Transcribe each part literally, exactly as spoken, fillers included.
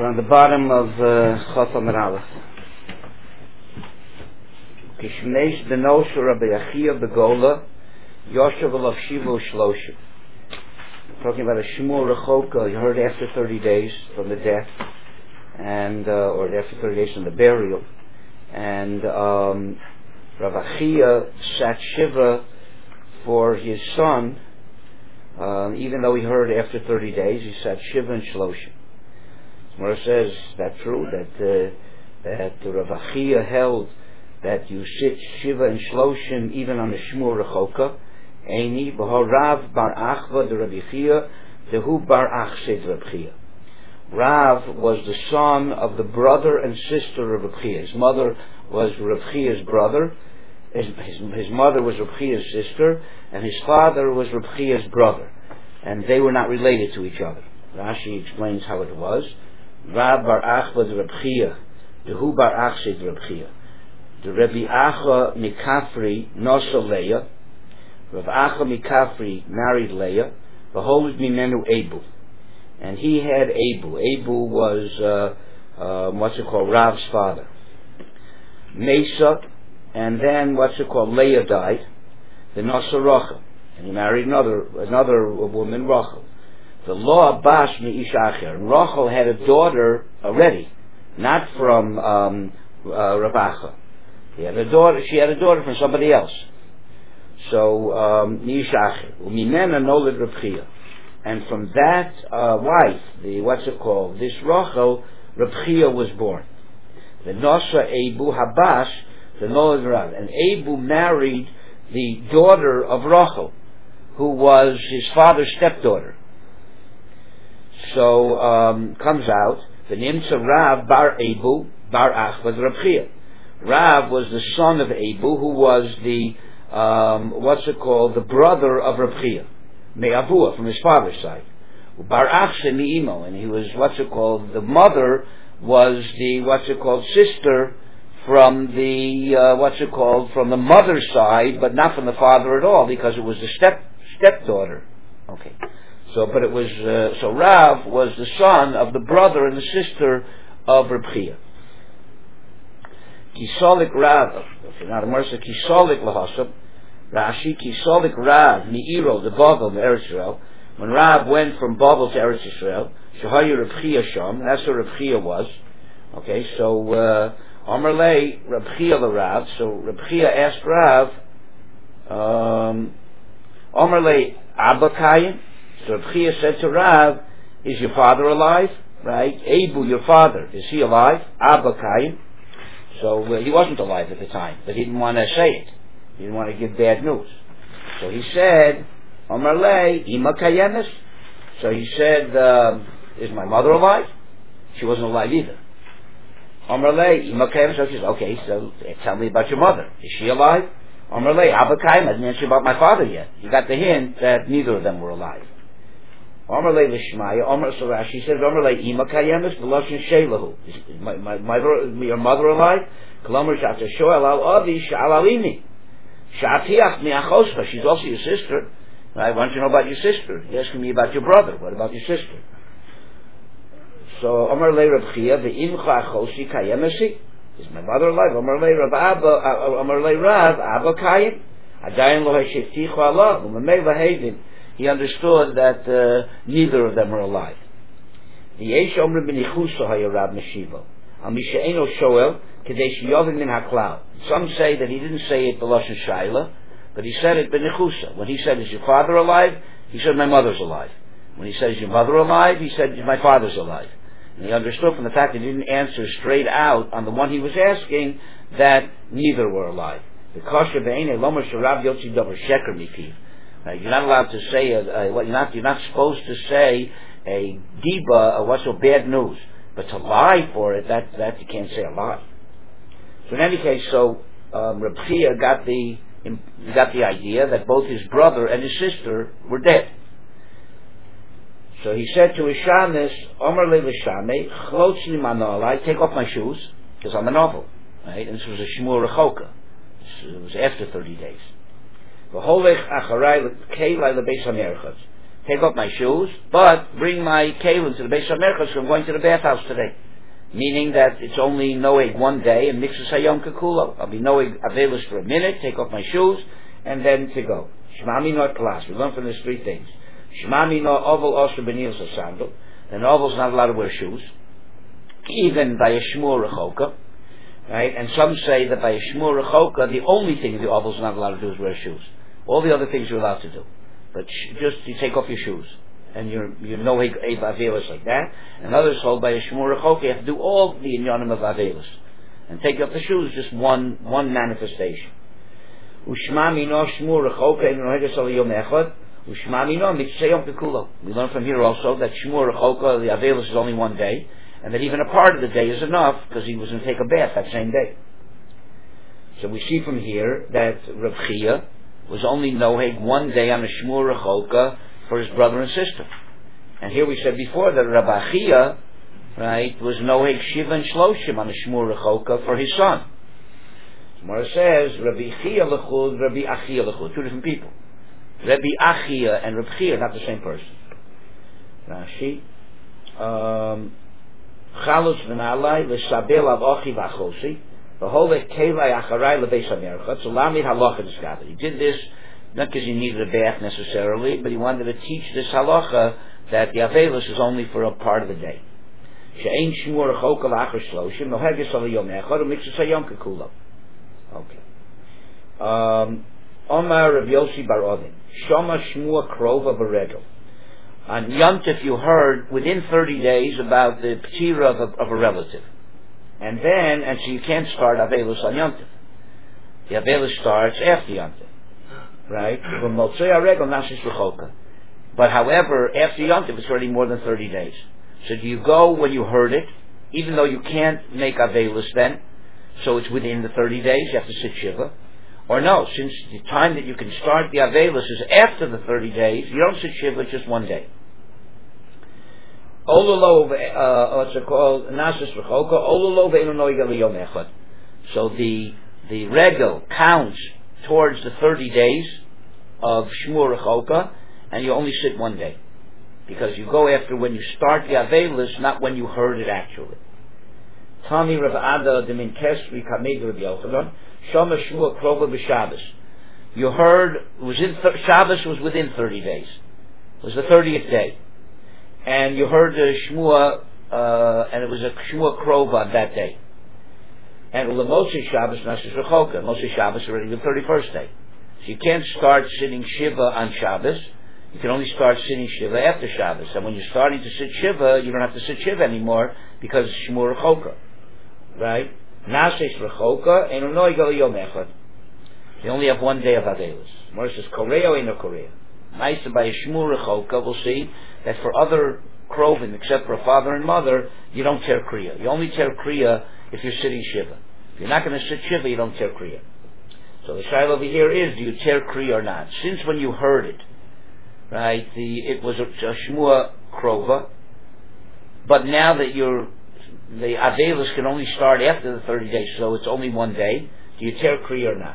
We're on the bottom of Chaf Amud Aleph. Kishmesh benosha Rabbi Achia begola Yoshev alav shiva shloshim. Talking about a Shmuel Rechoka, you heard after thirty days from the death, and uh, or after thirty days from the burial, and um, Rav Achia sat shiva for his son. Uh, even though he heard after thirty days, he sat shiva and shloshim. Gemara says that true that uh, that Rav Achia held that you sit shiva and shloshim even on the Shmuel Rechoka. Eini b'harav bar Achva the Rabbi Chia dehu bar Achsid Rabbi Chia. Rav was the son of the brother and sister of Rabbi Chia. His mother was Rabbi Chia's brother. His, his, his mother was Rabbi Chia's sister, and his father was Rabbi Chia's brother, and they were not related to each other. Rashi explains how it was. Rav bar Achva the Rabbi Chia dehu bar Achsid Rabbi Chia. The Rabbi Acha Mikafri Nosa Leah. Rav Acha Mikafri married Leah. Behold Mimenu Ebu, and he had Ebu. Ebu was uh, uh, what's it called? Rav's father. Mesa, and then what's it called? Leah died. The Nosa Rachel, and he married another another woman, Rachel. The law Bash Meishacher, and Rachel had a daughter already, not from um, uh, Rav Acha. He had a daughter. She had a daughter from somebody else. So Meishacher, Umimena Nolad Reb Chia, and from that uh, wife, the what's it called? This Rachel, Reb Chia was born. The Nosa Ebu Habash, the Nolad Rav, and Ebu married the daughter of Rachel, who was his father's stepdaughter. So um, comes out the Nimtza Rav Bar Ebu Bar Achvad Reb Chia. Rav was the son of Ebu, who was the um, what's it called, the brother of Reb Chia, Me'avua, from his father's side. Bar Achse Mi'imo, and he was what's it called, the mother was the what's it called sister from the uh, what's it called from the mother's side, but not from the father at all, because it was the step stepdaughter. Okay, so but it was uh, so Rav was the son of the brother and the sister of Reb Chia. Kisolik Rav, not a mercy. Kisolik lahasab, Rashi Kisolik Rav Meiro the Babel to Eretz Yisrael. When Rav went from Babel to Eretz Yisrael, Shahayu Reb Chia Sham. That's where Reb Chia was. Okay, so uh, Amar Lei Reb Chia Rav. So Reb Chia asked Rav, um, Amar Lei Abba Kayim. So Reb Chia said to Rav, "Is your father alive?" Right? Ebu, your father, is he alive? Abba Kayim. So uh, he wasn't alive at the time, but he didn't want to say it. He didn't want to give bad news. So he said, Amar Lei, Ima Kayemes. So he said, um, is my mother alive? She wasn't alive either. Amar Lei, Ima Kayemes. So he says, okay, so tell me about your mother. Is she alive? Amar Lei, Abba Kayim. I didn't answer about my father yet. You got the hint that neither of them were alive. Amar Lei Lishmaya, Amar so Rashi says, Amar Lei Ima Kayemes, B'Loshin Shelahu. Is my, my, my, your mother alive? K'lomer Shata Shoel Al Adi Sha'alalini. Sha'atiach Mi'achoscha. She's also your sister. I want you to know about your sister. You're asking me about your brother. What about your sister? So Amar Lei Reb Chia, V'Imcha Achosi Kayemesi. Is my mother alive? Amar Lei Reb Abba, Amar Lei Rav, Abba Kayem. Adayin Lo Hashiftichu Allah, Umamei V'Hevin. He understood that uh, neither of them were alive. The Yesh Omer B'Nichusa Hayarab Meshivo. Al Mishaeno Shoel Kadesh Yovim Min Haklal. Some say that he didn't say it B'Loshen Shaila, but he said it B'Nichusa. When he said, "Is your father alive?" he said, "My mother's alive." When he said, "Is your mother alive?" he said, "My father's alive." And he understood from the fact that he didn't answer straight out on the one he was asking that neither were alive. The Kosher Be'ene Lomer Sharav Yotzi Dover Sheker Mipiv. Uh, you're not allowed to say a, a, what you're not. You're not supposed to say a diba or what's so bad news, but to lie for it, that that you can't say a lie. So in any case, so um, Reb Chia got the got the idea that both his brother and his sister were dead. So he said to his shamis, Omer le l'shamei, chlotz li manolai, take off my shoes because I'm a novel, right? And this was a Shmuel Rechoka. It was after thirty days. So take off my shoes, but bring my kalim to the Beis HaMerchas because I'm going to the bathhouse today. Meaning that it's only noeg one day and mixes hayom kekulo. I'll be noeg avelus for a minute, take off my shoes, and then to go. Shmami no class. We learn from these three things. Shmami no oval osher b'nius a sandal. An oval's not allowed to wear shoes, even by a shmur rechoka. Right? And some say that by a shmur rechoka, the only thing the oval's not allowed to do is wear shoes. All the other things you're allowed to do, but sh- just you take off your shoes. And you're, you're no Avelis like that. And others hold by a Shmur Rechoka, you have to do all the Inyanim of Avelis. And take off the shoes, just one, one manifestation. Ushma mino Shmur Rechoka, and Noheges al Yom Echad. Ushma mino Mitzvah Yom Kekulo. We learn from here also that Shmur Rechoka, the Avelis is only one day. And that even a part of the day is enough, because he was going to take a bath that same day. So we see from here that Reb Chia was only Noheg one day on a Shmur Rechoka for his brother and sister. And here we said before that Rabbi Chia, right, was Noheg Shiva and Shloshim on the Shmur Rechoka for his son. Gemara says, Rabbi Chia Lechud, Rabbi Achia Lechud, two different people. Rabbi Achia and Rabbi Chia, not the same person. Rashi, um, Chalutz v'nalai l'sabel av ochi v'achosi v'holech kelai acharai l'beis hamerchat. So lamid halacha discovered. He did this not because he needed a bath necessarily, but he wanted to teach this halacha that the Avelis is only for a part of the day. She'ein shmur rechoka l'achar shloshim noheges al yom echad u'mitzvus hayom kekulo. Okay. Um, Omar Rav Yossi bar Odin Shoma shmua krova v'regel. On Yom Tov you heard within thirty days about the ptira of a, of a relative. And then, and so you can't start Avelis on Yom Tov. The Avelis starts after Yom Tov. Right? But however, after Yom Tov, it's already more than thirty days. So do you go when you heard it, even though you can't make Avelis then, so it's within the thirty days, you have to sit Shiva? Or no, since the time that you can start the Avelis is after the thirty days, you don't sit Shiva, it's just one day. What's it called? So the, the regel counts towards the thirty days of Shmur Rechoka, and you only sit one day. Because you go after when you start the Avelis, not when you heard it actually. Tami Rav Ada Demin Kesri Kamei Rav Yochanan Shama Shmua Krova b'Shabbos. You heard was in th- Shabbos was within thirty days. It was the thirtieth day, and you heard the Shmua, uh, and it was a Shmua Krova on that day. And Ulamosei Shabbos Nashis Rechoka. Mosei Shabbos already the thirty-first day. So you can't start sitting Shiva on Shabbos. You can only start sitting Shiva after Shabbos. And when you're starting to sit Shiva, you don't have to sit Shiva anymore because it's Shmur Rechoka. Right? Nashis Rechoka and Unoi Gal Yom Echad. You only have one day of Avelis. More says Korea or no Korea. Nice by a Shmur Rechoka, we'll see that for other Krovim, except for a father and mother, you don't tear Kriya. You only tear Kriya if you're sitting Shiva. If you're not going to sit Shiva, you don't tear Kriya. So the shaila over here is, do you tear Kriya or not? Since when you heard it, right, the, it was a, a Shmua Krova, but now that you're, the Avelis can only start after the thirty days, so it's only one day, do you tear Kriya or not?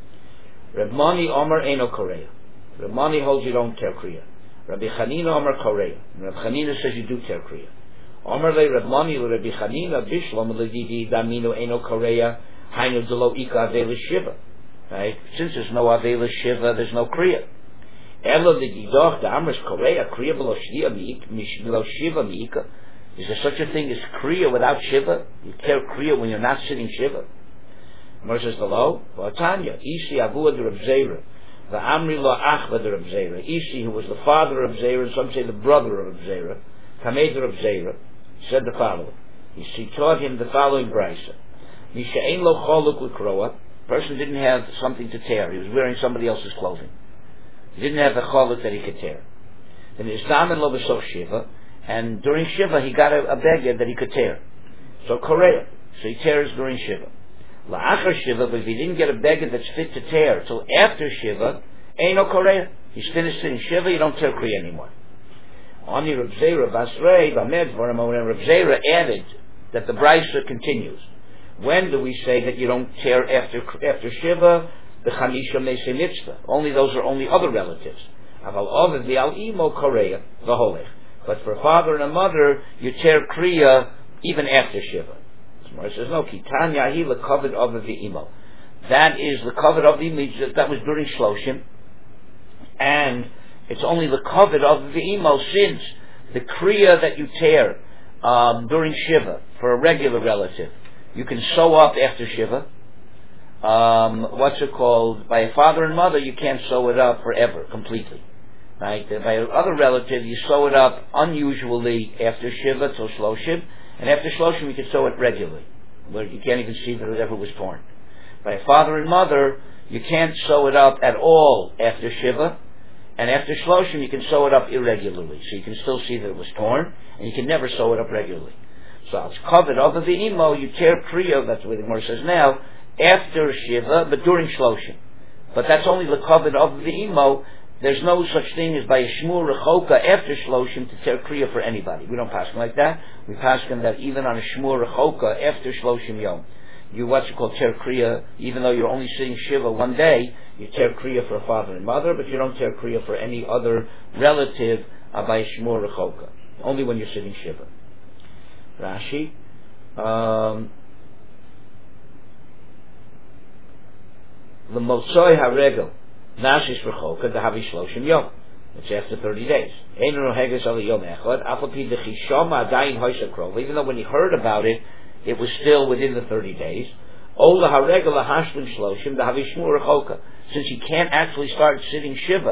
Reb Mani Omer Eno Korea. Reb Mani holds you don't tear Kriya. Rabbi Chanina Omer Korea. Reb Chanina says you do tear Kriya. Omer le Reb Mani le Rabbi Chanina Bishlam le Didi Damino Eno Korea Hainu Delo Ika Avelis Shiva. Right? Since there's no Avelis Shiva, there's no Kriya. Elo the Didoch the Amris Korea Kriya below Shia Miik Mish below Shiva Miika. Is there such a thing as Kriya without Shiva? You tear Kriya when you're not sitting Shiva. Mer says below, Vatanya, Isi Avua de Reb Zera, the Amri Lo Achva de Reb Zera, Isi, who was the father of Zera, some say the brother of Zera, Kamei de Reb Zera, said the following. He taught him the following brisa. Misha Ein Lo Choluk L'Kroa, person didn't have something to tear. He was wearing somebody else's clothing. He didn't have the choluk that he could tear. Then his damen lo b'soch Shiva, and during Shiva he got a, a beged that he could tear. So Korea, so he tears during Shiva. La'achar Shiva, but if he didn't get a beged that's fit to tear till after Shiva, ain't no Korea. He's finished in Shiva, you don't tear Kriya anymore. Oni Reb Zera Basrei Bamed Varam, when Reb Zera added that the brisa continues. When do we say that you don't tear after after Shiva? The Chamisha Mesei Mitzvah. Only those are only other relatives. Aval Ovid V'al Imo Korea V'holech. But for a father and a mother, you tear Kriya even after Shiva. It says, no, Kitanya Hi L'Kovid Ovid V'imo. That is the covet of the image, that was during Shloshim. And it's only the covet of the imo since the Kriya that you tear um, during Shiva for a regular relative, you can sew up after Shiva. Um, what's it called? By a father and mother, you can't sew it up forever, completely. Right? By another relative, you sew it up unusually after Shiva till Shloshim, and after Shloshim you can sew it regularly, where you can't even see that it ever was torn. By a father and mother, you can't sew it up at all after Shiva, and after Shloshim you can sew it up irregularly, so you can still see that it was torn, and you can never sew it up regularly. So it's covered over the imo, you tear Kriya, that's what the Gemara says now, after Shiva, but during Shloshim. But that's only the covered over the imo. There's no such thing as by a Shmur Rechoka after Shloshim to tear Kriya for anybody. We don't pass like that. We pass that even on a Shmur Rechoka after Shloshim Yom, you what's called tear Kriya, even though you're only sitting Shiva one day, you tear Kriya for a father and mother, but you don't tear Kriya for any other relative uh, by a Shmur Rechoka. Only when you're sitting Shiva. Rashi. Um, the Motzoi HaRegel Nashis Rechoka the Havi Shloshim Yom. It's after thirty days. Even though when he heard about it, it was still within the thirty days. Since he can't actually start sitting Shiva